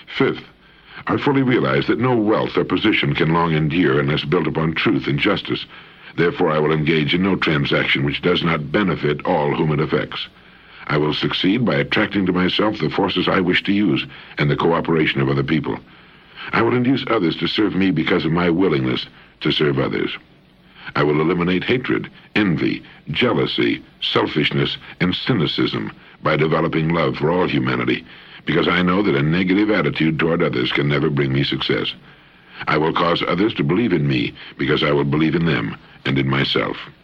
Fifth, I fully realize that no wealth or position can long endure unless built upon truth and justice. Therefore, I will engage in no transaction which does not benefit all whom it affects. I will succeed by attracting to myself the forces I wish to use and the cooperation of other people. I will induce others to serve me because of my willingness to serve others. I will eliminate hatred, envy, jealousy, selfishness, and cynicism by developing love for all humanity, because I know that a negative attitude toward others can never bring me success. I will cause others to believe in me because I will believe in them and in myself.